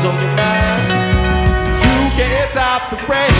on your mind. You can't stop the rain.